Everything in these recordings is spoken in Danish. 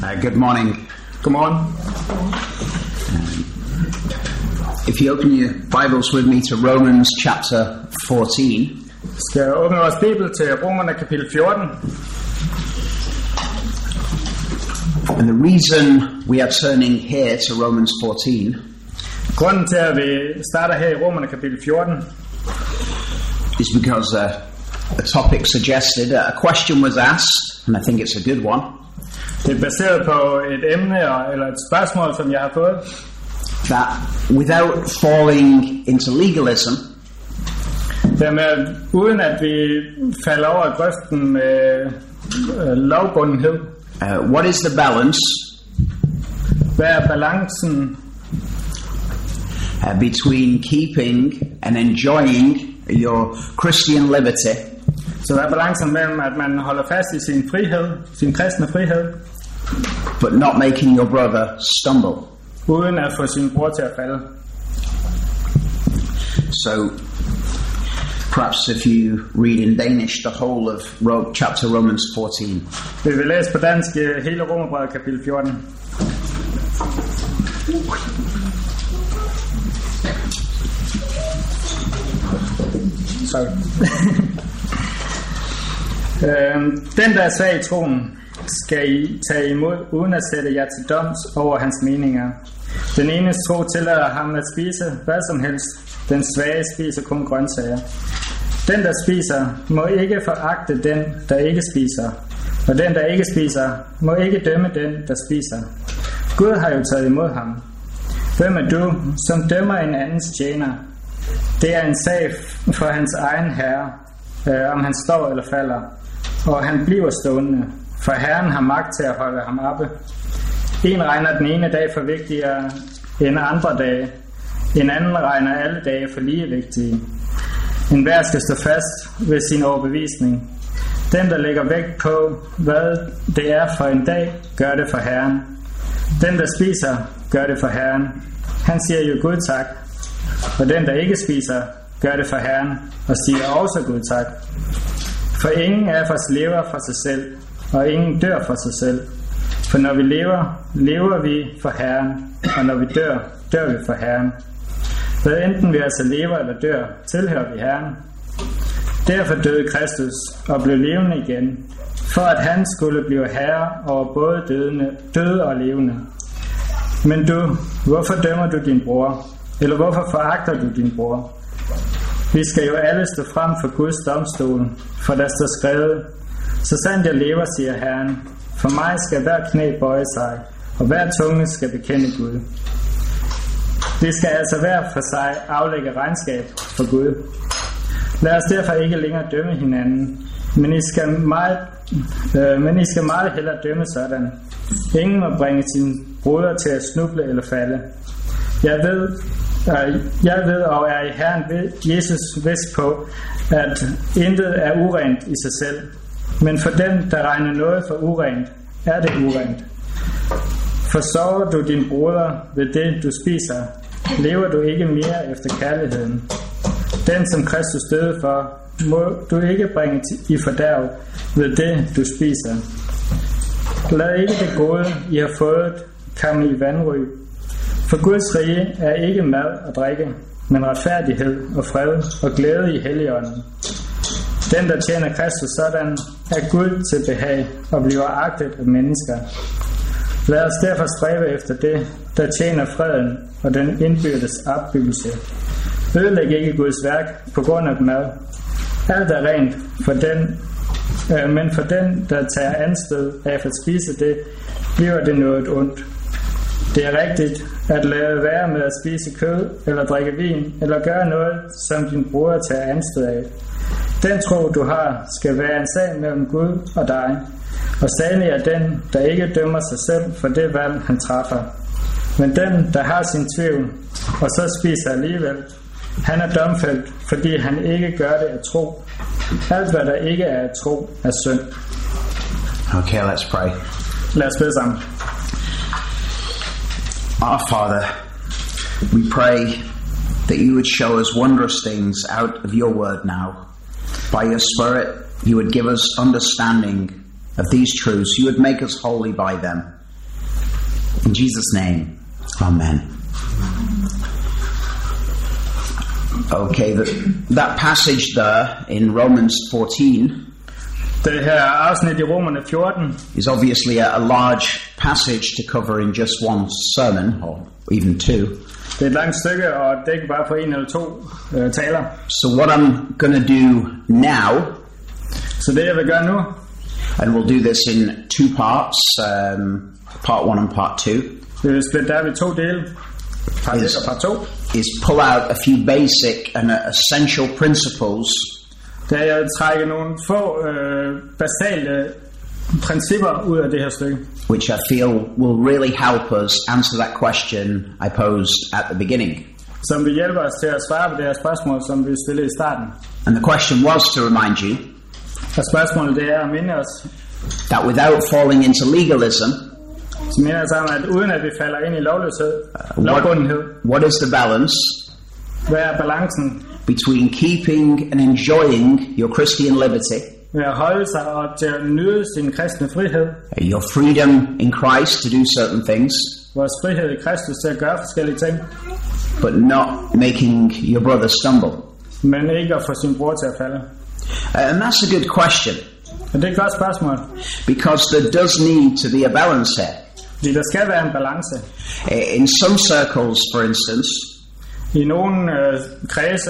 Good morning. Godmorgen. If you open your Bibles with me to Romans chapter 14. Skal jeg åbne vores bibel til Romerne kapitel 14. And the reason we are turning here to Romans 14 Grunden til at vi starter her i Romerne kapitel 14 is because a topic suggested, a question was asked, and I think it's a good one. Det er baseret på et emne eller et spørgsmål, som jeg har fået. That without falling into legalism, Dermed, uden at vi falder over i grøften med lovbundenhed. What is the balance Hvad er balancen between keeping and enjoying your Christian liberty Så hvad er balancen mellem, at man holder fast i sin frihed, sin kristne frihed, but not making your brother stumble? uden at få sin bror til at falde? So perhaps if you read in Danish the whole of chapter Romans 14. Vi vil læse på dansk hele Romerbrevet kapitel 14. Sorry. Den, der er svag i troen, skal I tage imod, uden at sætte jer til doms over hans meninger. Den enes tro tillader ham at spise hvad som helst. Den svage spiser kun grøntsager. Den, der spiser, må ikke foragte den, der ikke spiser. Og den, der ikke spiser, må ikke dømme den, der spiser. Gud har jo taget imod ham. Hvem er du, som dømmer en andens tjener? Det er en sag for hans egen herre, om han står eller falder. Og han bliver stående, for Herren har magt til at holde ham oppe. En regner den ene dag for vigtigere end andre dage. En anden regner alle dage for lige vigtige. En hver skal stå fast ved sin overbevisning. Den, der lægger vægt på, hvad det er for en dag, gør det for Herren. Den, der spiser, gør det for Herren. Han siger jo Gud tak. Og den, der ikke spiser, gør det for Herren, og siger også Gud tak. For ingen af os lever for sig selv, og ingen dør for sig selv. For når vi lever, lever vi for Herren, og når vi dør, dør vi for Herren. Hvad enten vi altså lever eller dør, tilhører vi Herren. Derfor døde Kristus og blev levende igen, for at han skulle blive herre over både døde og levende. Men du, hvorfor dømmer du din bror? Eller hvorfor foragter du din bror? Vi skal jo alle stå frem for Guds domstol, for der står skrevet: Så sandt jeg lever, siger Herren, for mig skal hver knæ bøje sig, og hver tunge skal bekende Gud. Vi skal altså hver for sig aflægge regnskab for Gud. Lad os derfor ikke længere dømme hinanden, men I skal meget hellere dømme sådan. Ingen må bringe sine broder til at snuble eller falde. Jeg ved og er i Herren Jesus vidst på, at intet er urent i sig selv. Men for den, der regner noget for urent, er det urent. Forsover du din broder ved det, du spiser, lever du ikke mere efter kærligheden. Den, som Kristus døde for, må du ikke bringe i fordærv ved det, du spiser. Lad ikke det gode, I har fået, komme i vanry. For Guds rige er ikke mad og drikke, men retfærdighed og fred og glæde i Helligånden. Den, der tjener Kristus sådan, er Gud til behag og bliver agtet af mennesker. Lad os derfor stræbe efter det, der tjener freden og den indbyrdes opbyggelse. Ødelæg ikke Guds værk på grund af mad. Alt er rent for den, men for den, der tager anstød af at spise det, bliver det noget ondt. Det er rigtigt at lade være med at spise kød eller drikke vin eller gøre noget, som din bror tager anstød af. Den tro, du har, skal være en sag mellem Gud og dig. Og salig er den, der ikke dømmer sig selv for det valg, han træffer. Men den, der har sin tvivl, og så spiser alligevel, han er domfældt, fordi han ikke gør det af tro. Alt, hvad der ikke er af tro, er synd. Okay, let's pray. Lad os bede sammen. Our Father, we pray that you would show us wondrous things out of your word now. By your Spirit, you would give us understanding of these truths. You would make us holy by them. In Jesus' name, amen. Okay, that passage there in Romans 14 Det her afsnit i Romerne 14 is obviously a large passage to cover in just one sermon, or even two. Det er et langt stykke, og det er ikke bare for en eller to taler. So what I'm going to do now, Så det jeg vil gøre nu, and we'll do this in two parts, part 1 and part 2, vi vil splitte der ved 2 dele, part 1 og part 2, is pull out a few basic and essential principles da jeg vil trække nogle få basale principper ud af det her stykke, which I feel will really help us answer that question I posed at the beginning. som vil hjælpe os til at svare på det her spørgsmål, som vi stillede i starten. And the question was to remind you Og spørgsmålet det er at minde os, that without falling into legalism, som minder os om, at uden at vi falder ind i lovløshed, lovbundenhed, what is the balance hvad er balancen between keeping and enjoying your Christian liberty, ved at holde sig og til at nyde sin kristne frihed, your freedom in Christ to do certain things, vores frihed i Kristus til at gøre forskellige ting, but not making your brother stumble? men ikke at få sin bror til at falde? And that's a good question, Og det er et godt spørgsmål, because there does need to be a balance here. fordi der skal være en balance. In some circles, for instance, I nogle kredse,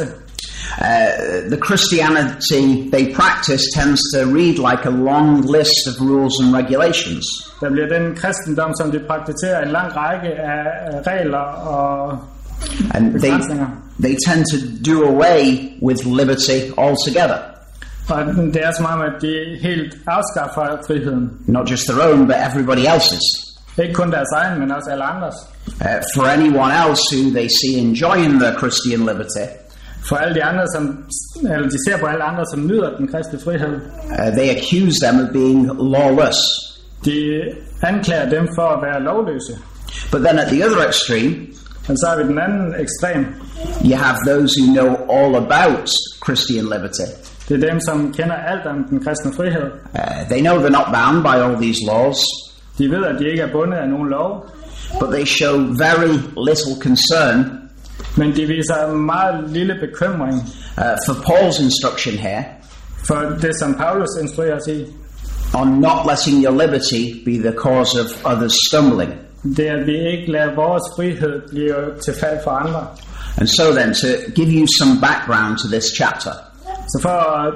the Christianity they practice tends to read like a long list of rules and regulations. der bliver den kristendom, som de praktiserer, en lang række af regler og And begrænsninger. they tend to do away with liberty altogether. Og det er som om, at de helt afskaffer friheden. Not just their own, but everybody else's. Ikke kun deres egen, men også alle andres. For anyone else who they see enjoying their Christian liberty, For alle de andre, eller de ser på alle andre, som nyder den kristne frihed. they accuse them of being lawless. De anklager dem for at være lovløse. But then at the other extreme, Men så har vi den anden ekstrem. you have those who know all about Christian liberty. Det er dem, som kender alt om den kristne frihed. They know they're not bound by all these laws, De ved, at de ikke er bundet af nogen lov, but they show very little concern men de viser meget lille bekymring for Paul's instruction here for det, som Paulus instruerer os i. on not letting your liberty be the cause of others stumbling. Det er, at vi ikke lader vores frihed blive til fald for andre. And so then, to give you some background to this chapter, Så for at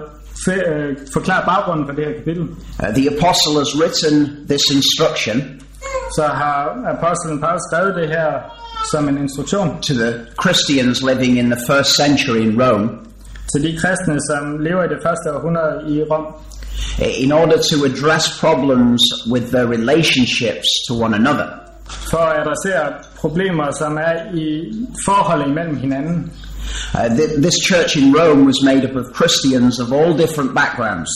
forklare baggrunden for det her kapitel, the apostle has written this instruction så har apostlen Paulus skrevet det her som en instruktion to the Christians living in the first century in Rome til de kristne, som lever i det første århundrede i Rom, in order to address problems with their relationships to one another. for at adressere problemer, som er i forholdet imellem hinanden. This church in Rome was made up of Christians of all different backgrounds.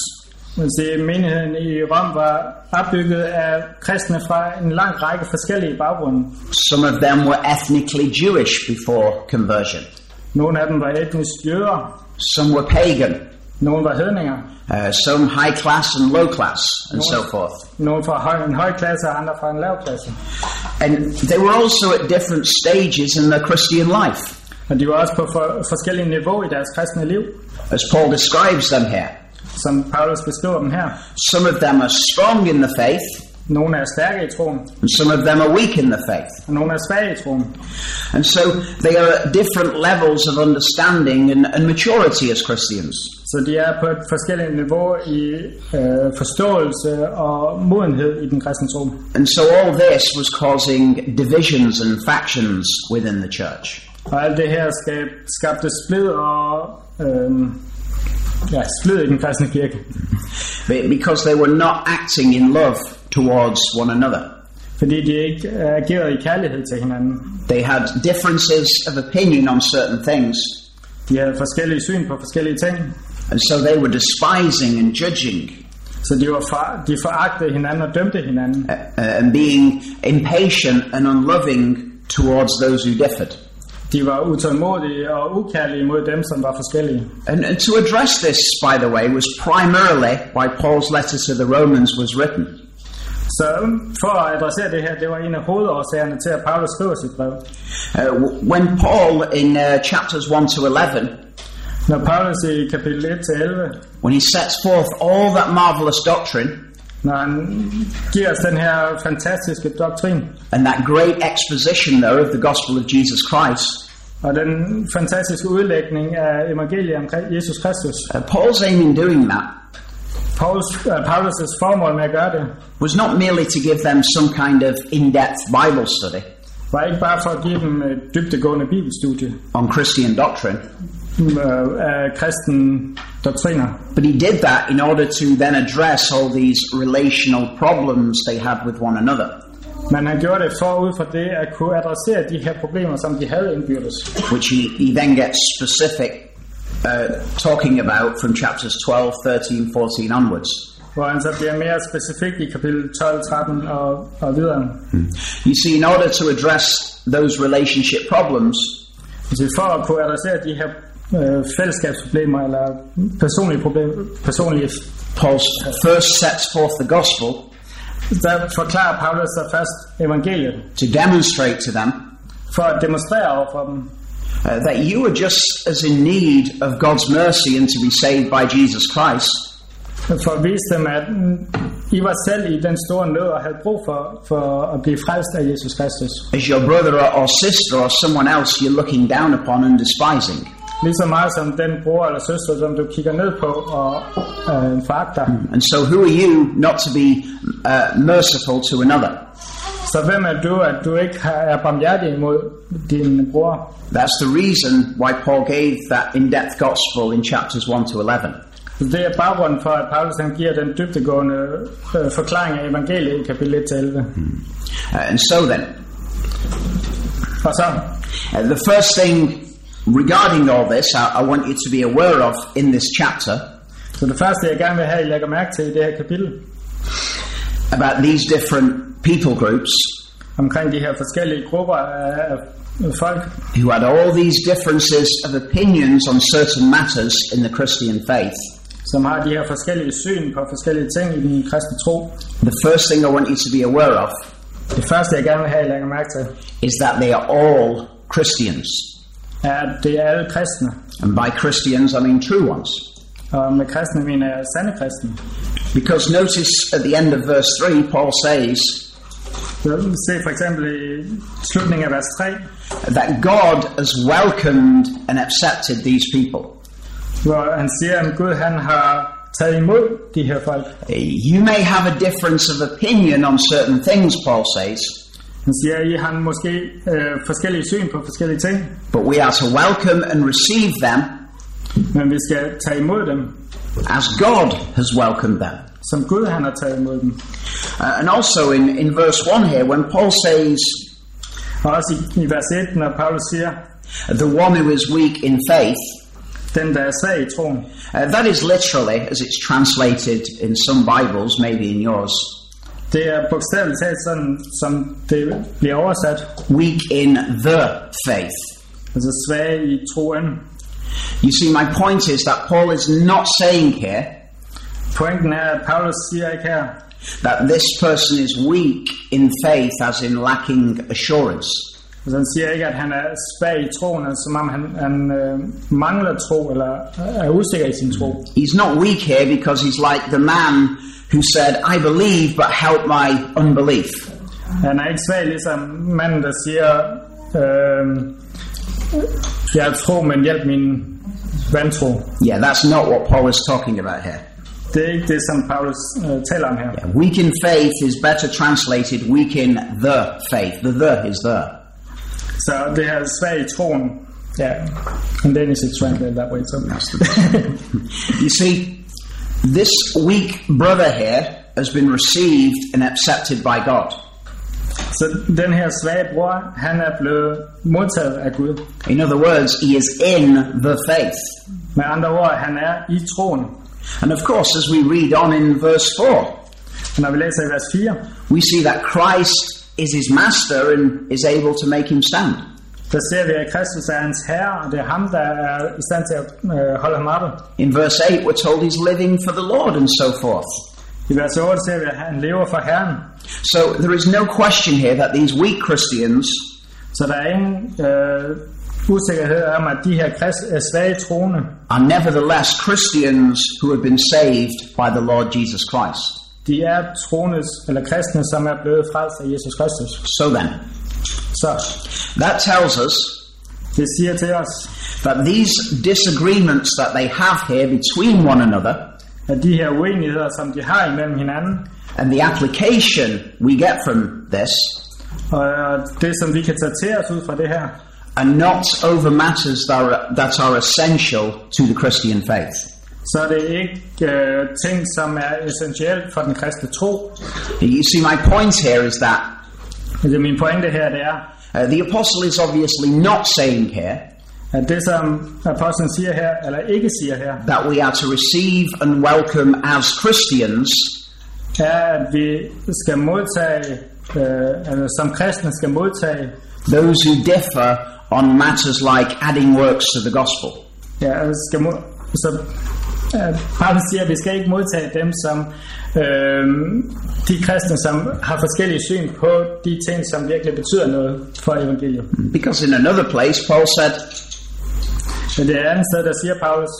Menigheden i Rom var opbygget af kristne fra en lang række forskellige baggrunde. Some of them were ethnically Jewish before conversion. Nogle af dem var etnisk jøder, Some were pagan. nogle var hedninger, Some high class and low class, and so forth. nogle fra en høj klasse og andre fra en lav klasse. And they were also at different stages in their Christian life, Og de var også på forskellige niveauer i deres kristne liv, as Paul describes them here. som Paulus beskriver dem her. Some of them are strong in the faith, Nogle er stærke i troen, and some of them are weak in the faith. og nogle er svage i troen. And so they are at different levels of understanding and maturity as Christians. Så de er på et forskelligt niveau i forståelse og modenhed i den kristne tro. And so all this was causing divisions and factions within the church. Og alt det her skabte splid og splid i den kristne kirke. Because they were not acting in love towards one another. Fordi de ikke agerede i kærlighed til hinanden. They had differences of opinion on certain things. De havde forskellige syn på forskellige ting. And so they were despising and judging. Så de foragtede hinanden og dømte hinanden. And being impatient and unloving towards those who differed. De var utålmodige og ukærlige mod dem, som var forskellige. And to address this, by the way, was primarily why Paul's letter to the Romans was written. Så Så for at adressere det her, det var en af hovedårsagerne til, at Paulus skriver sit brev. When Paul in chapters 1 to 11, Når Paulus i kapitel 1 til 11, when he sets forth all that marvelous doctrine når han giver os den her fantastiske doktrin, and that great exposition there of the gospel of Jesus Christ, og den fantastiske udlægning af evangeliet omkring Jesus Kristus, Paul's aim in doing that Paulus' formål med at gøre det, was not merely to give them some kind of in-depth Bible study var ikke bare for at give dem et dybdegående bibelstudie on Christian doctrine, af kristen doktriner, but he did that in order to then address all these relational problems they had with one another, men han gjorde det forud for det at kunne adressere de her problemer, som de havde indbyrdes, which he then gets specific talking about from chapters 12, 13, 14 onwards. hvor han så bliver mere specifik i kapitel 12, 13 og videre. You see, in order to address those relationship problems, Så for at kunne adressere de her fællesskabsproblemer eller personlige Paul first sets forth the gospel der forklarer Paulus sig først evangeliet to demonstrate to them for at demonstrere over for dem, that you are just as in need of God's mercy and to be saved by Jesus Christ for at vise dem, at I var selv i den store nød og havde brug for at blive frelst af Jesus Kristus, as your brother or sister or someone else you're looking down upon and despising. lige så meget som den bror eller søster, som du kigger ned på og foragter. And so who are you not to be merciful to another? Så hvem er du, at du ikke er barmhjertig imod din bror? That's the reason why Paul gave that in-depth gospel in chapters 1 to 11. Det er baggrunden for, at Paulus han giver den dybdegående forklaring af evangeliet i kapitel 1 til 11. And so then, Og så, the first thing regarding all this I want you to be aware of in this chapter så det første, jeg gerne vil have, I lægger mærke til i det her kapitel, about these different people groups omkring de her forskellige grupper af folk, who had all these differences of opinions on certain matters in the Christian faith. som har de her forskellige syn på forskellige ting i den kristne tro. The first thing I want you to be aware of Det første, jeg gerne vil have, I lægger mærke til, is that they are all Christians. er, at det er alle kristne. And by Christians I mean true ones. Og med kristne mener jeg sande kristne. Because notice at the end of verse 3 Paul says Se for eksempel i slutningen af vers 3, that God has welcomed and accepted these people. hvor han siger, at Gud han har taget imod de her folk. You may have a difference of opinion on certain things, Paul says, Han siger, at I har måske forskellige syn på forskellige ting, but we are to welcome and receive them men vi skal tage imod dem, as God has welcomed them. som Gud han har taget imod dem. And also in verse 1 here, when Paul says, Og også i vers 1, når Paulus siger, the one who is weak in faith, den der er svag i troen, that is literally, as it's translated in some Bibles, maybe in yours, det er bogstaveligt talt sådan, som det bliver oversat, weak in the faith. altså svag i troen. You see, my point is that Paul is not saying here Pointen er, at Paulus siger ikke her, that this person is weak in faith as in lacking assurance. altså han siger ikke, at han er svag i troen, altså som om han mangler tro, eller er usikker i sin tro. He's not weak here because he's like the man who said, I believe, but help my unbelief. Han er ikke svag ligesom manden, der siger, jeg tror, men hjælp min vantro. Yeah, that's not what Paul is talking about here. Det er ikke det, som Paulus taler om her. Yeah, weak in faith is better translated weak in the faith. The is there. Så det her svag i troen, and then it's translated that way. So. You see, this weak brother here has been received and accepted by God. Så den her svage bror, han er blevet modtaget af Gud. In other words, he is in the faith. Med andre ord, han er i troen. And of course, as we read on in verse 4, Når vi læser i vers 4, we see that Christ is his master and is able to make him stand. der ser vi, at Kristus er hans herre, og det er ham, der er i stand til at holde ham oppe. In verse 8, we're told he's living for the Lord and so forth. I vers 8 ser vi, at han lever for Herren. So there is no question here that these weak Christians Så der er ingen usikkerhed om, at de her svage troende are nevertheless Christians who have been saved by the Lord Jesus Christ. de er troendes, eller kristne, som er blevet frelst af Jesus Kristus. So then, Så that tells us det siger til os, that these disagreements that they have here between one another at de her uenigheder, som de har imellem hinanden, and the application we get from this og det, som vi kan tage til os ud fra det her, are not over matters that are essential to the Christian faith. så er det ikke ting, som er essentielt for den kristne tro. You see, my point here is that Det er min pointe her, det er, the apostle is obviously not saying here at det, som apostlen siger her, eller ikke siger her, that we are to receive and welcome as Christians er, at vi skal modtage, eller som kristne skal modtage, those who differ on matters like adding works to the gospel. ja, så Paulus siger, at vi skal ikke modtage dem, som de kristne, som har forskellige syn på de ting, som virkelig betyder noget for evangeliet. Because in another place, Paul said, Men det er et andet sted, der siger Paulus,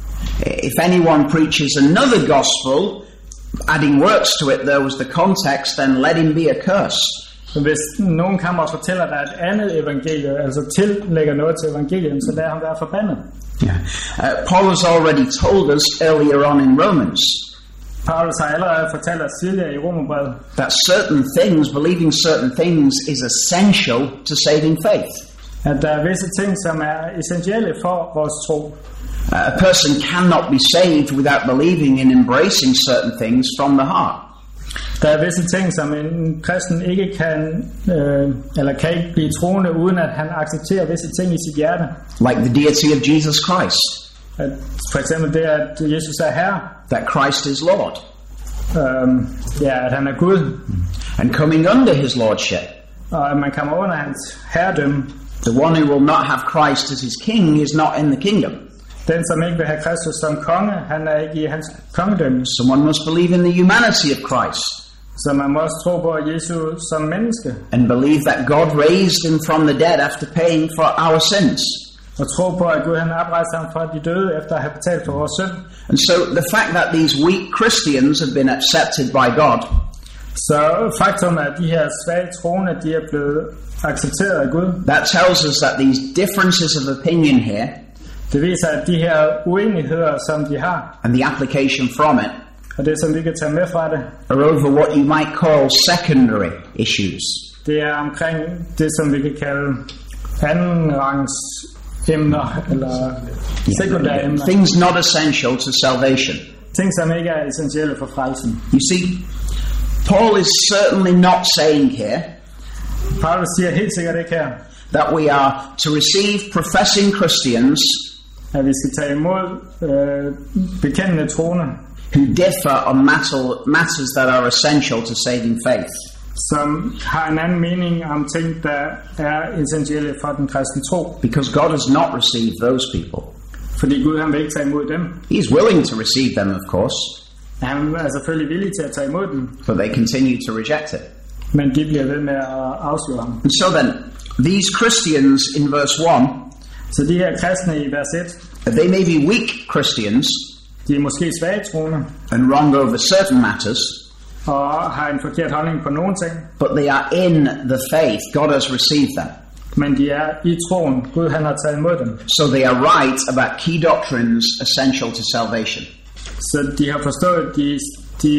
if anyone preaches another gospel, adding works to it, there was the context, then let him be accursed. så hvis nogen kommer og fortæller dig et andet evangelie, altså tillægger noget til evangeliet, så lad ham være forbandet. Yeah. Paul has already told us earlier on in Romans Paulus har allerede fortalt os tidligere i Romerbrevet, that certain things, believing certain things, is essential to saving faith. at der er visse ting, som er essentielle for vores tro. A person cannot be saved without believing and embracing certain things from the heart. Der er visse ting, som en kristen ikke kan, eller kan ikke blive troende, uden at han accepterer visse ting i sit hjerte. Like the deity of Jesus Christ, At, for eksempel det, at Jesus er Herre, that Christ is Lord, ja, at han er Gud, and coming under his lordship. og at man kommer under hans herredømme. The one who will not have Christ as his king is not in the kingdom. Den, som ikke vil have Kristus som konge, han er ikke i hans kongedømme. Someone must believe in the humanity of Christ Så man må også tro på Jesus som menneske, and believe that God raised him from the dead after paying for our sins. og tro på, at Gud han oprejste ham fra de døde, efter at have betalt for vores synd. And so the fact that these weak Christians have been accepted by God Så faktum er, at de her svage troende, de er blevet accepteret af Gud. that tells us that these differences of opinion here Det viser, at de her uenigheder, som de har, and the application from it og det, som vi kan tage med fra det, are over what you might call secondary issues. det er omkring det, som vi kan kalde andenrangs emner, eller sekundære emner. Things not essential to salvation. Ting, som ikke er essentielle for frelsen. You see, Paul is certainly not saying here Paulus siger helt sikkert ikke her, that we are to receive professing Christians at vi skal tage imod bekendende troende, who differ on matters that are essential to saving faith. som har en anden mening om ting, der er essentielle for den kristne tro. Because God has not received those people. Fordi Gud han vil ikke tage imod dem. He's willing to receive them, of course, Han er selvfølgelig villig til at tage imod dem, but they continue to reject it. men de bliver ved med at afsløre ham. And so then, these Christians in verse 1, Så de her kristne i vers 1, they may be weak Christians de er måske svage troende, and wrong over certain matters, og har en forkert holdning på nogle ting, but they are in the faith. God has received them. men de er i troen. Gud han har taget imod dem. So they are right about key doctrines essential to salvation. Så de har forstået de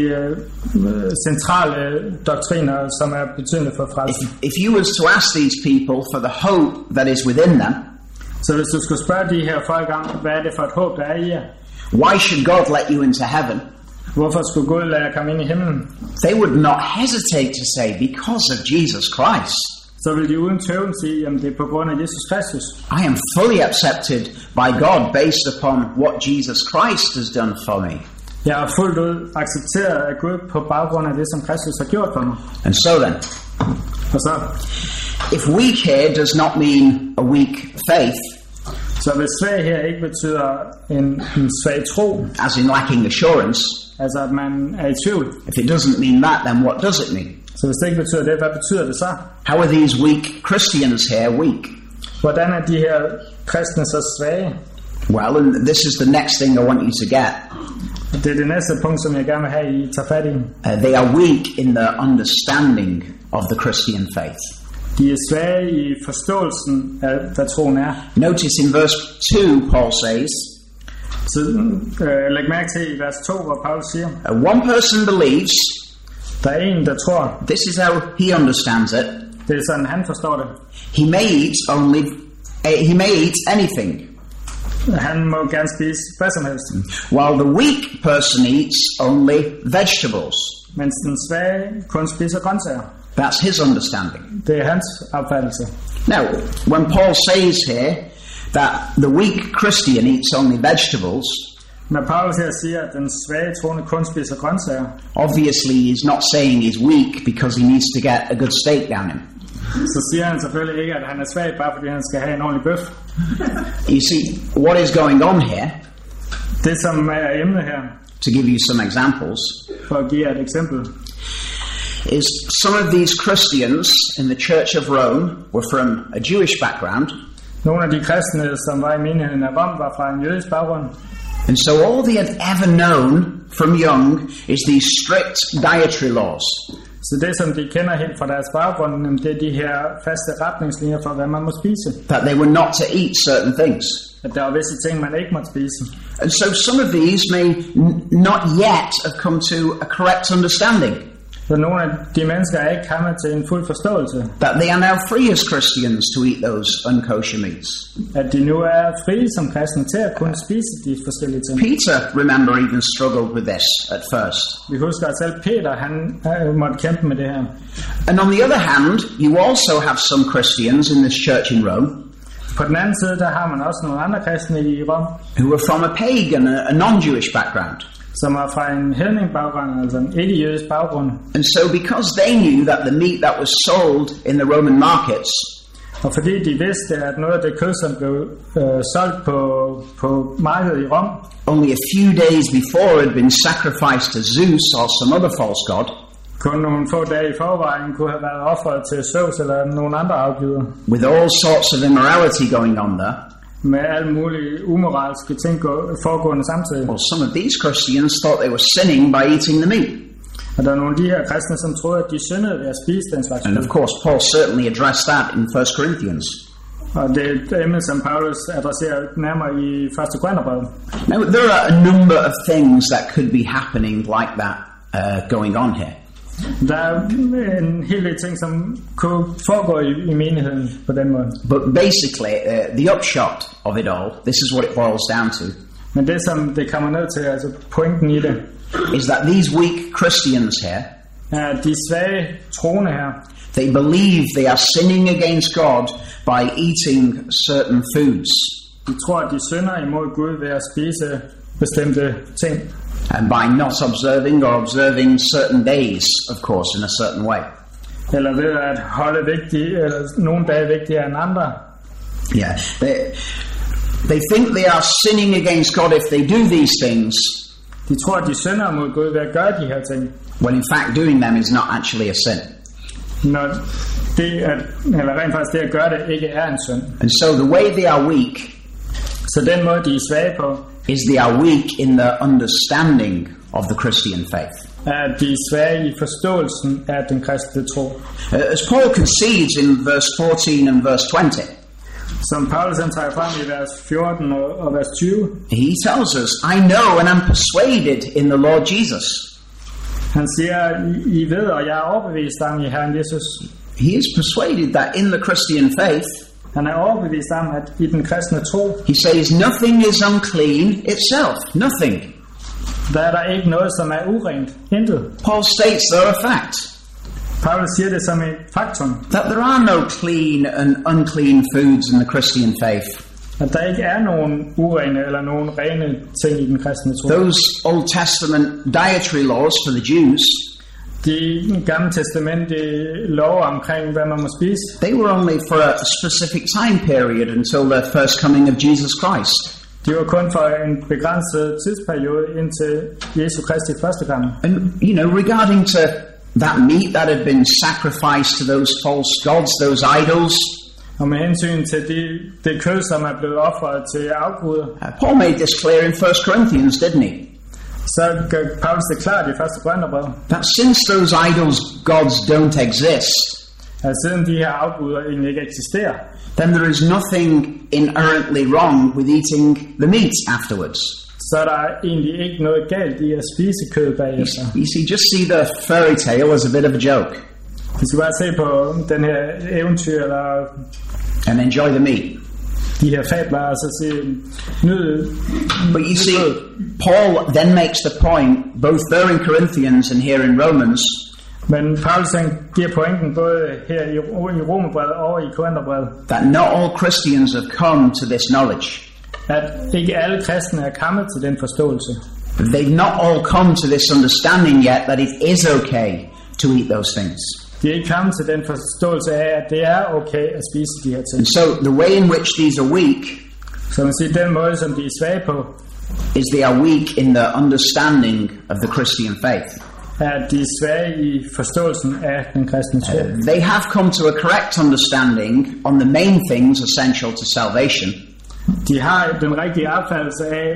centrale doktriner, som er betydende for frelsen. If you was to ask these people for the hope that is within them, Så hvis du skulle spørge de her folk om, hvad er det for et håb, der er i jer? why should God let you into heaven? Hvorfor skulle Gud lade jer komme ind i himlen? They would not hesitate to say, because of Jesus Christ. Så vil de uden tøven sige, at det er på grund af Jesus Kristus. I am fully accepted by God based upon what Jesus Christ has done for me. Jeg er fuldt ud accepteret af Gud på baggrund af det, som Kristus har gjort for mig. And so then, Og så, if weak here does not mean a weak faith, så hvis svag her ikke betyder en svag tro, as in lacking assurance, Altså at man er i tvivl. If it doesn't mean that, then what does it mean? Så hvis det ikke betyder det, hvad betyder det så? How are these weak Christians here weak? Hvordan er de her kristne så svage? Well, and this is the next thing I want you to get. Det er det næste punkt, som jeg gerne vil have, I tager fat i. They are weak in their understanding of the Christian faith. De er svage i forståelsen af, hvad troen er. Notice in verse 2, Paul says, Så læg mærke til i vers 2, hvor Paulus siger, one person believes, der er en, der tror, this is how he understands it, det er sådan, han forstår det. he may eat anything, Han må gerne spise hvad som helst. while the weak person eats only vegetables. Mens den svage kun spiser grøntsager. That's his understanding. Det er hans opfattelse. Now, when Paul says here that the weak Christian eats only vegetables, Når Paulus her siger, at den svage troende kun spiser grøntsager, obviously he's not saying he's weak because he needs to get a good steak down him. så siger han selvfølgelig ikke, at han er svag, bare fordi han skal have en ordentlig bøf. You see, what is going on here, Det som er emnet her, to give you some examples, for at give jer et eksempel, is some of these Christians in the Church of Rome were from a Jewish background, nogle af de kristne, som var i menigheden af Rom, var fra en jødisk baggrund. and so all they had ever known from young is these strict dietary laws. Så det, som de kender helt fra deres baggrund, det er de her faste retningslinjer for, hvad man må spise. That they were not to eat certain things. At der var visse ting, man ikke måtte spise. And so some of these may not yet have come to a correct understanding. Så nogle af de mennesker er ikke kommet til en fuld forståelse. That they are now free as Christians to eat those unkosher meats. At de nu er frie som kristne til at kunne spise de forskellige ting. Peter, remember, even struggled with this at first. Vi husker at selv Peter, han måtte kæmpe med det her. And on the other hand, you also have some Christians in this church in Rome På den anden side, der har man også nogle andre kristne i Rom, who are from a pagan, a non-Jewish background. som er fra en hedning baggrund, altså en ikke-jødisk baggrund. And so because they knew that the meat that was sold in the Roman markets Og fordi de vidste, at noget af det kød, som blev solgt på markedet i Rom, only a few days before had been sacrificed to Zeus or some other false god, kun nogle få dage i forvejen kunne have været offret til Zeus eller nogle andre afguder, with all sorts of immorality going on there, med alle mulige umoralske ting foregående samtidig. well, some of these Christians thought they were sinning by eating the meat. Og der er nogle af de her kristne, som troede, at de syndede ved at spise den slags And of kød. course, Paul certainly addressed that in 1 Corinthians. Og det er et emne, som Paulus adresserer nærmere i 1. Korintherbrevet. Now, there are a number of things that could be happening like that going on here. Der er en hel del ting, som kunne foregå i menigheden på den måde. But basically, the upshot of it all, this is what it boils down to, Men det, som det kommer ned til, altså pointen i det, is that these weak Christians here, er, at de svage troende her, they believe they are sinning against God by eating certain foods, de tror, at de synder imod Gud ved at spise bestemte ting. and by not observing or observing certain days, of course, in a certain way. Eller ved at holde vigtige, eller nogle dage vigtigere end andre. Yeah, they think they are sinning against God if they do these things, De tror, at de synder mod Gud ved at gøre de her ting. when in fact doing them is not actually a sin. Når det at, eller rent faktisk det at gøre det ikke er en synd. And so the way they are weak Så den måde, de er svage på, is they are weak in their understanding of the Christian faith. er, at de er svage i forståelsen af den kristne tro. As Paul concedes in verse 14 and verse 20, Som Paulus han tager frem i vers 14 og vers 20, he tells us, I know and am persuaded in the Lord Jesus. han siger, I ved, og jeg er overbevist om i Herren Jesus. He is persuaded that in the Christian faith, Han er overbevist om, at i den kristne tro, he says, nothing is unclean itself. Nothing. der er der ikke noget, som er urent. Intet. Paul states there are facts. Paulus siger det som et faktum, That there are no clean and unclean foods in the Christian faith. at der ikke er nogen urene eller nogen rene ting i den kristne tro. Those Old Testament dietary laws for the Jews, De gamle testamentlige lov omkring, hvad man må spise, they were only for a specific time period until the first coming of Jesus Christ. De var kun for en begrænset tidsperiode indtil Jesu Kristi første gang. And, regarding to that meat that had been sacrificed to those false gods, those idols, Og med hensyn til det kød, som er blevet offret til afguder, Paul made this clear in 1 Corinthians, didn't he? så gør Paulus det klart i 1. Korintherbrev, That since those idols, gods don't exist, at siden de her afguder egentlig ikke eksisterer, then there is nothing inherently wrong with eating the meat afterwards. så er der egentlig ikke noget galt i at spise kød bagefter. You see, just see the fairy tale as a bit of a joke Vi skal bare se på den her eventyr, eller and enjoy the meat. de her fabler, og så se nyd. But you see, Paul then makes the point, both there in Corinthians and here in Romans, Men Paulus giver pointen både her i Romerbrevet og i Korintherbrevet, that not all Christians have come to this knowledge. at ikke alle kristne er kommet til den forståelse. They've not all come to this understanding yet that it is okay to eat those things. De er ikke kommet til den forståelse af, at det er okay at spise de her ting. And so the way in which these are weak Så man siger, den måde, som de er svage på, is they are weak in the understanding of the Christian faith. er, at de er svage i forståelsen af den kristne tro. They have come to a correct understanding on the main things essential to salvation. De har den rigtige opfattelse af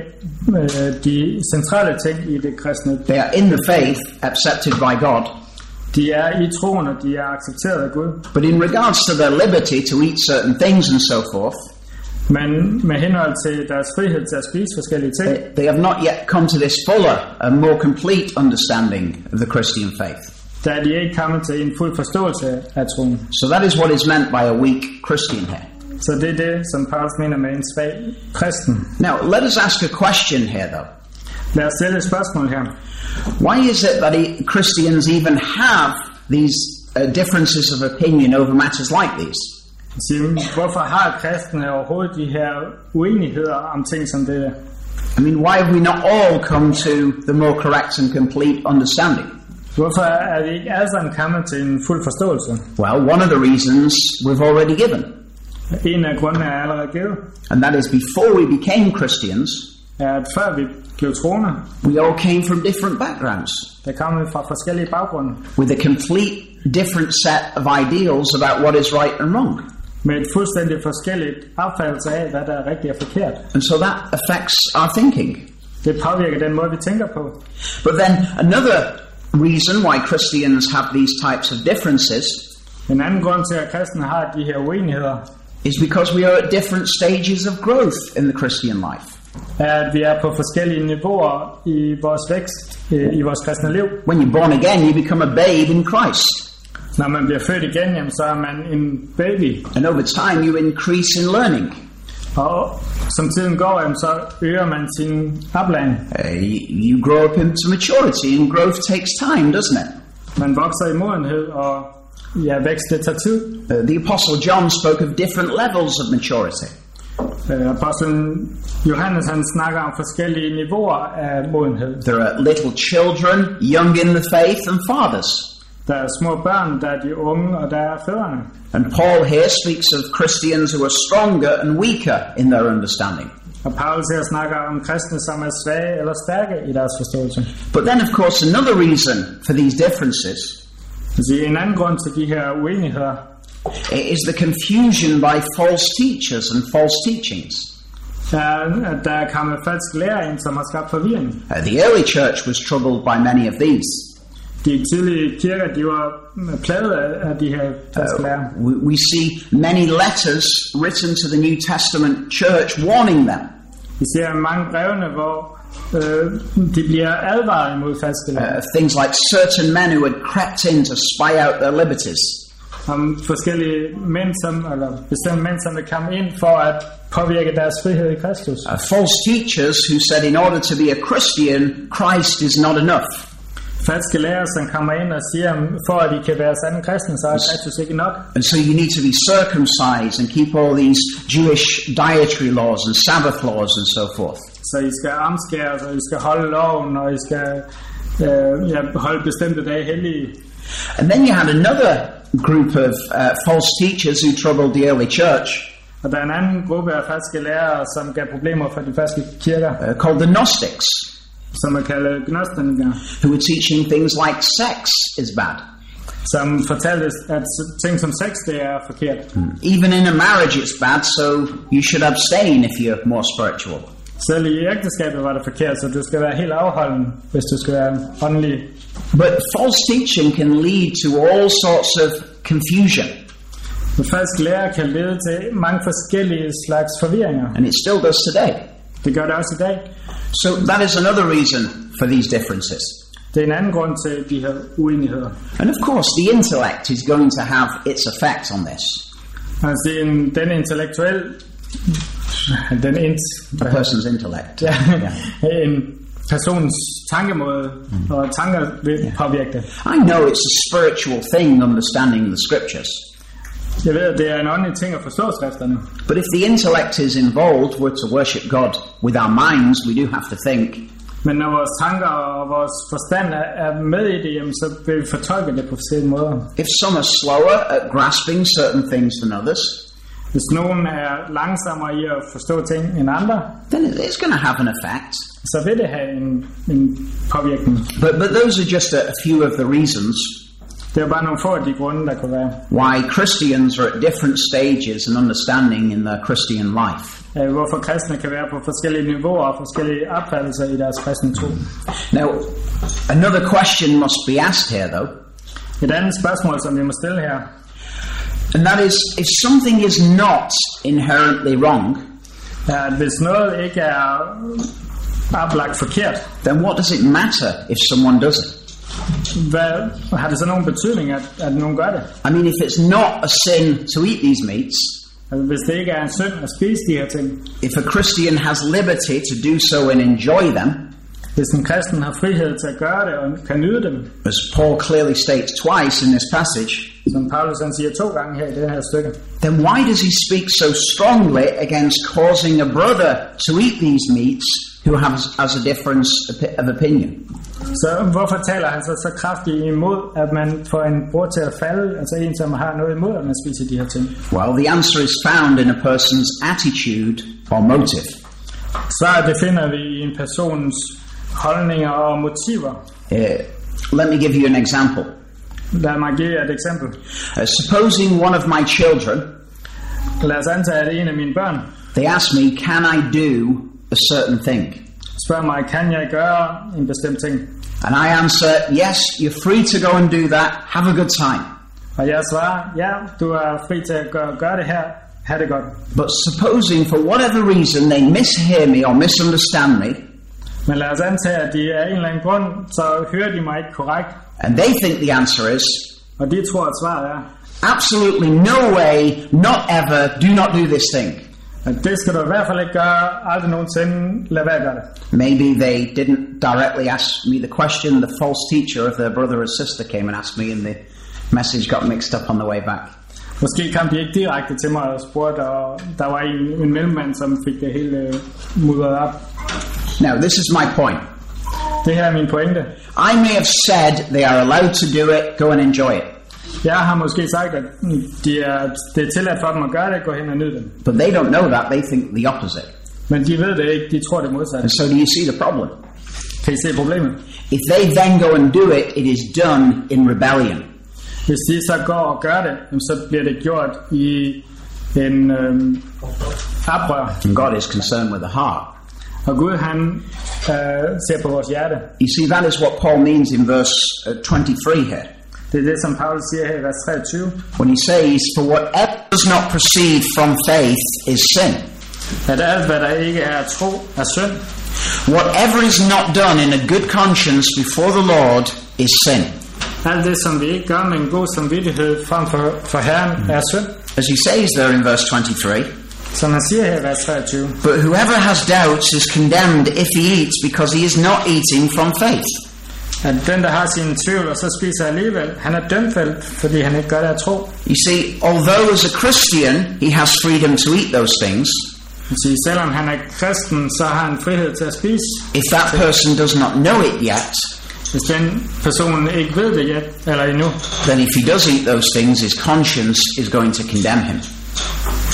de centrale ting i det kristne. They are in the faith, accepted by God. De er i troen, og de er accepteret af Gud. But in regards to their liberty to eat certain things and so forth, Men med henhold til deres frihed til at spise forskellige ting, they have not yet come to this fuller and more complete understanding of the Christian faith. der er de ikke kommet til en fuld forståelse af troen. So that is what is meant by a weak Christian here. Så det er det, som Paulus mener med en svag kristen. Now, let us ask a question here though. Lad os stille et spørgsmål her. Why is it that Christians even have these differences of opinion over matters like these? Hvorfor har kristne overhovedet de her uenigheder om ting som det der? I mean, why have we not all come to the more correct and complete understanding? Hvorfor er vi ikke alle sammen kommet til en fuld forståelse? Well, one of the reasons we've already given. En af grundene er allerede givet. And that is before we became Christians, Er at før vi blev troende, we all came from different backgrounds der kom vi fra forskellige baggrunde, with a complete different set of ideals about what is right and wrong. med et fuldstændig forskelligt opfattelse af, hvad der er rigtigt og forkert. And so that affects our thinking. Det påvirker den måde, vi tænker på. But then another reason why Christians have these types of differences En anden grund til, at kristne har de her uenigheder, is because we are at different stages of growth in the Christian life. er, at vi er på forskellige niveauer i vores vækst, i vores kristne liv. When you're born again, you become a babe in Christ. Når man bliver født igen, jamen, så er man en baby. And over time, you increase in learning. Og som tiden går, jamen, så øger man sin oplæring. You grow up into maturity, and growth takes time, doesn't it? Man vokser i modenhed, og vækst det tager tid. The Apostle John spoke of different levels of maturity. Apostlen Johannes han snakker om forskellige niveauer af modenhed. There are little children, young in the faith, and fathers. Der er små børn, der er de unge, og der er fædrene. And Paul here speaks of Christians who are stronger and weaker in their understanding. Og Paulus her snakker om kristne, som er svage eller stærke i deres forståelse. But then, of course, another reason for these differences En anden grund til de her uenigheder is the confusion by false teachers and false teachings. er, at der er kommet falsk lærer ind, som har skabt forvirring. The early church was troubled by many of these. De tidlige kirker, de var plaget af de her falske lærer. We see many letters written to the New Testament church warning them. Vi ser mange brevene, hvor de bliver advaret imod falske lærer. Things like certain men who had crept in to spy out their liberties. Om forskellige mænd, eller bestemte mænd, som vil komme ind for at påvirke deres frihed i Kristus. False teachers who said in order to be a Christian, Christ is not enough. Falske lærere, som kommer ind og siger, for at I kan være sande kristne, så er Kristus ikke nok. And so you need to be circumcised and keep all these Jewish dietary laws and Sabbath laws and so forth. Så I skal omskæres, og I skal holde loven, og I skal holde bestemte dage hellige. And then you had another group of false teachers who troubled the early church. Og der er en anden gruppe af falske lærere, som gav problemer for de falske kirker, called the Gnostics, som er kaldet gnostikere, who were teaching things like sex is bad. som fortalte, at ting som sex, det er forkert. Even in a marriage it's bad, so you should abstain if you're more spiritual. Selv i ægteskabet var det forkert, så du skal være helt afholden, hvis du skal være åndelig. But false teaching can lead to all sorts of confusion. Men falsk lære kan lede til mange forskellige slags forvirringer. And it still does today. Det gør det også i dag. So that is another reason for these differences. Det er en anden grund til de her uenigheder. And of course the intellect is going to have its effect on this. Altså den intellektuelle... A person's intellect. Ja, en persons tankemåde og tanker vil påvirke det. I know it's a spiritual thing, understanding the scriptures. Jeg ved, at det er en åndelig ting at forstå skrifterne. But if the intellect is involved, we're to worship God with our minds, we do have to think. Men når vores tanker og vores forstand er med i det, så vil vi fortolke det på forskellige måder. If some are slower at grasping certain things than others, hvis nogen er langsommere i at forstå ting end andre, then it's going to have an effect. Så vil det have en påvirkning. But those are just a few of the reasons det er bare nogle få af de grunde, der kunne være. Why Christians are at different stages in understanding in their Christian life. Hvorfor kristne kan være på forskellige niveauer og forskellige opfattelser i deres kristne tro. Now, another question must be asked here, though. Et andet spørgsmål, som vi må stille her. And that is, if something is not inherently wrong, at hvis noget ikke er oplagt forkert, then what does it matter if someone does it? Hvad har det så nogen betydning, at nogen gør det? I mean, if it's not a sin to eat these meats, altså, hvis det ikke er en synd at spise de her ting, if a Christian has liberty to do so and enjoy them, hvis en kristen har frihed til at gøre det og kan nyde dem, as Paul clearly states twice in this passage, som Paulus han siger 2 gange her i det her stykke, then why does he speak so strongly against causing a brother to eat these meats who has a difference of opinion? Så hvorfor taler han så kraftigt imod, at man får en bror til at falde, altså en, som har noget imod, at man spiser de her ting? Well, the answer is found in a person's attitude or motive. Svaret det finder vi i en persons holdninger og motiver. Let me give you an example. Lad mig give et eksempel. Supposing one of my children, lad os antage, at en af mine børn, they ask me, can I do a certain thing? Spørg mig, kan jeg gøre en bestemt ting? And I answer, yes, you're free to go and do that. Have a good time. Og jeg svarer, ja, du er fri til at gøre det her. Ha' det godt. But supposing for whatever reason they mishear me or misunderstand me, men lad os antage, at de af en eller anden grund, så hører de mig ikke korrekt. And they think the answer is, og de tror, at svaret er, absolutely no way, not ever, do not do this thing. At det skal du i hvert fald ikke gøre, aldrig nogensinde, lad være at gøre det. Maybe they didn't directly ask me the question, the false teacher of their brother or sister came and asked me and the message got mixed up on the way back. Måske kom de ikke direkte til mig og spurgte, og der var en mellemmand, som fik det hele mudret op. Now, this is my point. Det her er min pointe. I may have said they are allowed to do it, go and enjoy it. Jeg har måske sagt, at det er tilladt for dem at gøre det, gå hen og nyde dem. But they don't know that, they think the opposite. Men de ved det ikke, de tror det modsatte. And so do you see the problem? Kan I se problemet? If they then go and do it, it is done in rebellion. Hvis de så går og gør det, så bliver det gjort i en oprør. And God is concerned with the heart. Og Gud han ser på vores hjerte. You see, that is what Paul means in verse 23 here. Det er det, som Paulus siger her i vers 23. When he says, for whatever does not proceed from faith is sin. At alt, hvad der ikke er tro, er synd. Whatever is not done in a good conscience before the Lord is sin. Alt det, som vi ikke gør med en god samvittighed frem for Herren, er synd. As he says there in verse 23, som han siger her i vers 23. But whoever has doubts is condemned if he eats, because he is not eating from faith. At den, der har sine tvivl, og så spiser alligevel, han er dømt, fordi han ikke gør det af tro. You see, although as a Christian he has freedom to eat those things, selvom han er kristen, så har han frihed til at spise. If that person does not know it yet, hvis den person ikke ved det yet, eller endnu, then if he does eat those things, his conscience is going to condemn him.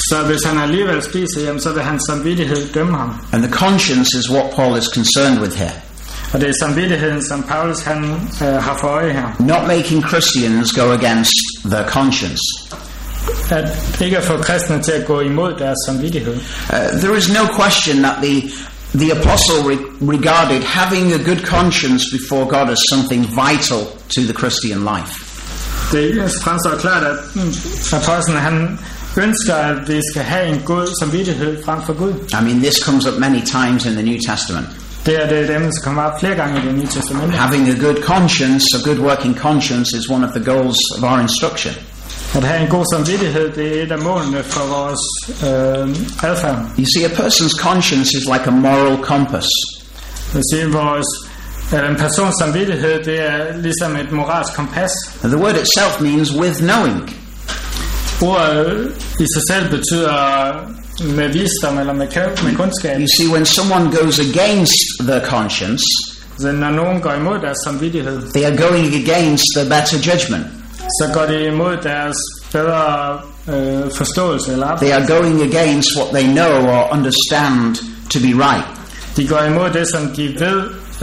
Så hvis han alligevel spiser, jamen, så vil hans samvittighed dømme ham. And the conscience is what Paul is concerned with here. Og det er samvittigheden, som Paulus han har for øje her. Not making Christians go against their conscience. At ikke at få kristne til at gå imod deres samvittighed. There is no question that the apostle regarded having a good conscience before God as something vital to the Christian life. Det fremstår klart, at apostlen han ønsker, at vi skal have en god samvittighed frem for Gud. I mean, this comes up many times in the New Testament. Det er det emne, som kommer op flere gange i det nye testamente. Having a good conscience, a good working conscience, is one of the goals of our instruction. At have en god samvittighed, det er et af målene for vores adfærd. You see, a person's conscience is like a moral compass. Det vil sige, en persons samvittighed, det er ligesom et moralsk kompas. The word itself means with knowing. Ordet i sig selv betyder med visdom eller med kundskab. You see, when someone goes against their conscience, så når nogen går imod deres samvittighed, they are going against their better judgment. Så går de imod deres bedre forståelse eller they are going against what they know or understand to be right. De går imod det, som de ved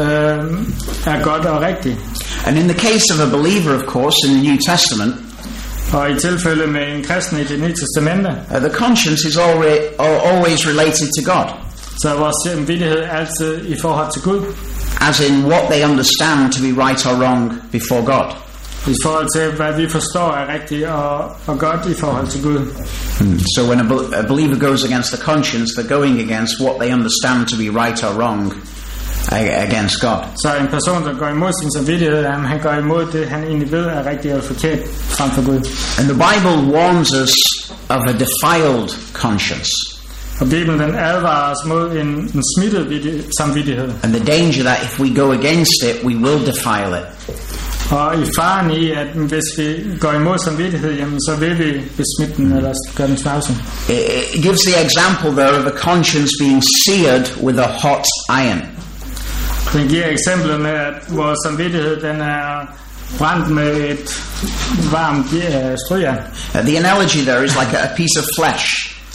er godt og rigtigt. And in the case of a believer, of course, in the New Testament, og i tilfælde med en kristen i det nye testamente, the conscience is always related to God. Så er vores samvittighed altid i forhold til Gud. As in what they understand to be right or wrong before God. I forhold til hvad vi forstår er rigtigt og godt i forhold til Gud. So when a believer goes against the conscience, they're going against what they understand to be right or wrong against God. Så en person der går imod sin samvittighed, han går imod det han egentlig ved er rigtigt eller forkert frem for Gud. And the Bible warns us of a defiled conscience. Og Bibelen den advarer os mod en smittet samvittighed. And the danger that if we go against it, we will defile it. Og i faren i, at hvis vi går imod samvittighed, jamen, så vil vi besmitte den, eller gøre den snavsen. It gives the example there of a conscience being seared with a hot iron. Den giver eksemplet med, at vores samvittighed, den er brændt med et varmt strygejern. The analogy there is like a piece of flesh.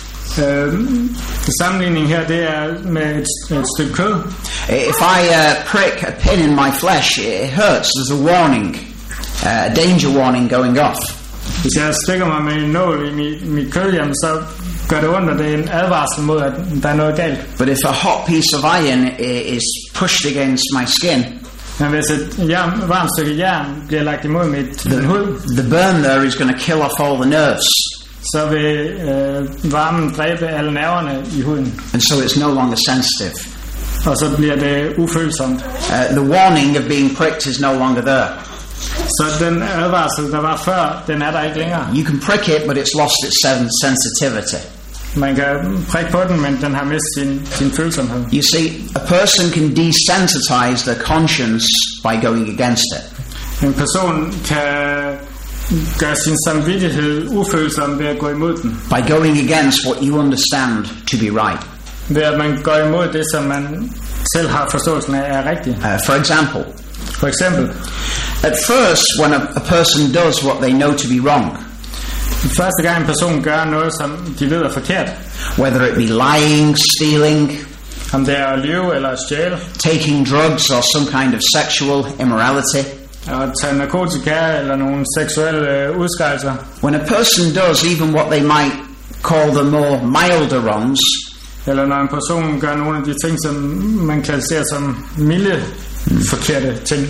Sammenligning her, det er med et stykke kød. If I prick a pin in my flesh, it hurts. There's a warning, a danger warning going off. Hvis jeg stikker mig med en nål i mit kød, jamen, så gør det ondt, og det er en advarsel mod, at der er noget galt. But if a hot piece of iron is pushed against my skin, men hvis et varmt stykke jern bliver lagt imod mit hud, the burn there is going to kill off all the nerves. Så vil varmen dræbe alle nerverne i huden. And so it's no longer sensitive. Og så bliver det ufølsomt. The warning of being pricked is no longer there. Så den advarsel der var før, den er der ikke længere. You can prick it, but it's lost its sensitivity. Man kan prikke på den, men den har mistet sin følsomhed. You see, a person can desensitize their conscience by going against it. En person kan gør sin samvittighed ufølsom ved at gå imod den. By going against what you understand to be right. Ved at man går imod det, som man selv har forståelsen af er rigtigt. For example, at first when a person does what they know to be wrong, første gang en person gør noget, som de ved er forkert, whether it be lying, stealing, om det er at lyve eller at stjæle, taking drugs or some kind of sexual immorality, at tage narkotika eller nogle seksuelle udskejelser. When a person does even what they might call the more milder wrongs, eller når en person gør nogle af de ting, som man klassificerer som milde forkerte ting.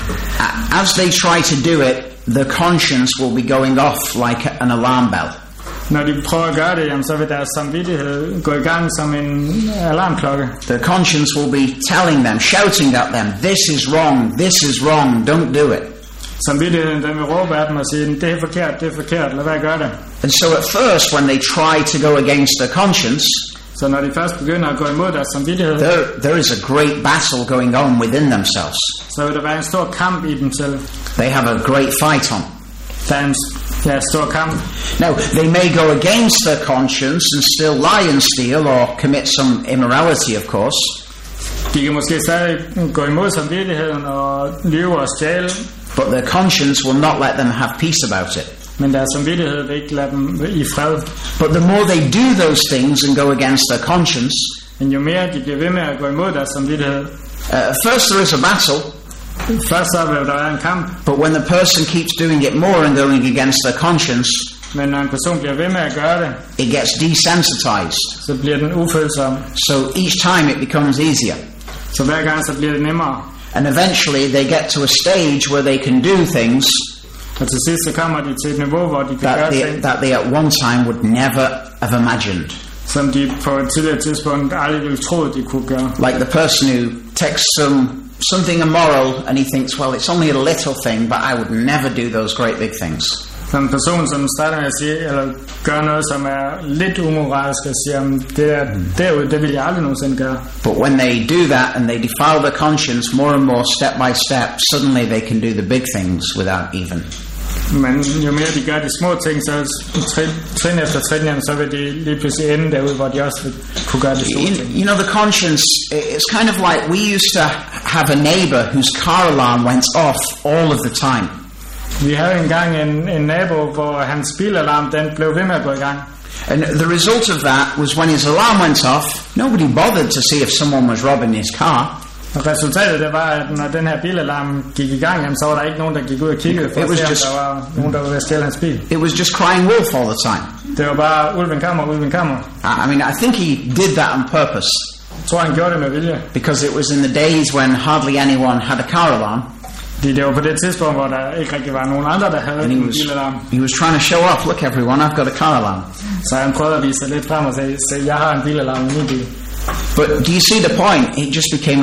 As they try to do it, the conscience will be going off like an alarm bell. Når de prøver at gøre det, jamen, så vil deres samvittighed gå i gang som en alarmklokke. The conscience will be telling them, shouting at them, this is wrong, don't do it. Samvittigheden den vil råbe af dem og sige, det er forkert, lad være at gøre det. And so at first, when they try to go against their conscience, så når de først begynder at gå imod deres samvittighed, there is a great battle going on within themselves. Så vil der være en stor kamp i dem selv. They have a great fight on. Der er en stor kamp. Now, they may go against their conscience and still lie and steal or commit some immorality, of course. De kan måske stadig gå imod samvittigheden og lyve og stjæle. But their conscience will not let them have peace about it. Men deres samvittighed vil ikke lade dem i fred. But the more they do those things and go against their conscience, Men jo mere de bliver ved med at gå imod deres samvittighed, first there is a battle, først så vil der være en kamp, but when the person keeps doing it more and going against their conscience, men når en person bliver ved med at gøre det, it gets desensitized. så bliver den ufølsom. So each time it becomes easier. Så hver gang så bliver det nemmere. And eventually they get to a stage where they can do things Og til sidst så kommer de til et niveau, hvor de kan gøre ting, that they at one time would never have imagined. som de på et tidligere tidspunkt aldrig ville tro, de kunne gøre. Like the person who texts something immoral and he thinks, well, it's only a little thing, but I would never do those great big things. Som en person, som starter med at sige, eller gør noget, som er lidt umoralsk, og siger, det der derude, det vil jeg aldrig nogensinde gøre. But when they do that and they defile their conscience more and more step by step, suddenly they can do the big things without even. Men jo mere de gør de små ting, så trin efter trin, så vil de lige pludselig ende derude, hvor de også vil kunne gøre det store ting. You know, the conscience, it's kind of like we used to have a neighbor whose car alarm went off all of the time. Vi havde engang en nabo, hvor hans bilalarm, den blev ved med at gå i gang. And the result of that was when his alarm went off, nobody bothered to see if someone was robbing his car. Og resultatet det var, at når den her bilalarm gik i gang, så var der ikke nogen, der gik ud og kiggede for at se, om der var nogen, der var ved at stjæle hans bil. It was just crying wolf all the time. Det var bare ulven kommer, ulven kommer. I mean, I think he did that on purpose. Jeg tror, han gjorde det med vilje. Because it was in the days when hardly anyone had a car alarm. Det var på det tidspunkt, hvor der ikke rigtig var nogen andre, der havde en bilalarm. He was trying to show off, look everyone, I've got a car alarm. Så han prøvede at vise sig lidt frem og sige, jeg har en bilalarm i min bil. But do you see the point? It just became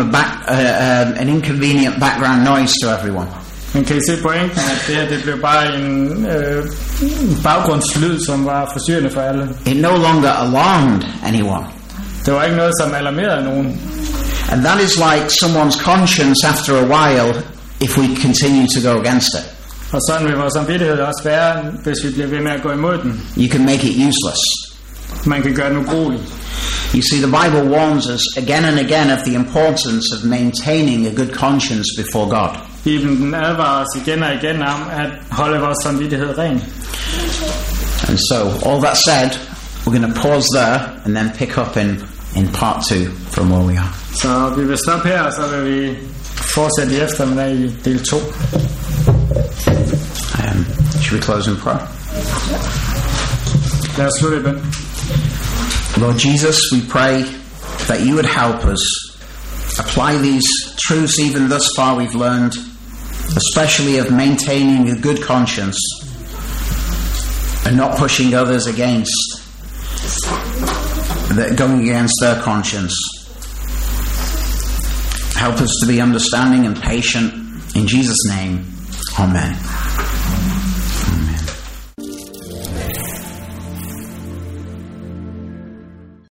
an inconvenient background noise to everyone. Men kan I se pointen, at det her det blev bare en baggrundslyd, som var forstyrrende for alle? It no longer alarmed anyone. Det var ikke noget, som alarmerede nogen. And that is like someone's conscience after a while if we continue to go against it. Og sådan vil vores samvittighed også være, hvis vi bliver ved med at gå imod den. You can make it useless. Man kan gøre den ubrugelig. You see, the Bible warns us again and again of the importance of maintaining a good conscience before God. Bibelen den advarer os igen og igen om at holde vores samvittighed ren. And so, all that said, we're going to pause there and then pick up in part 2 from where we are. Så vi vil stoppe her, og så vil vi fortsætte i eftermiddag i del 2. Should we close in prayer? Lad os slutte i bøn. Lord Jesus, we pray that you would help us apply these truths even thus far we've learned, especially of maintaining a good conscience and not pushing others going against their conscience. Help us to be understanding and patient. In Jesus' name, amen.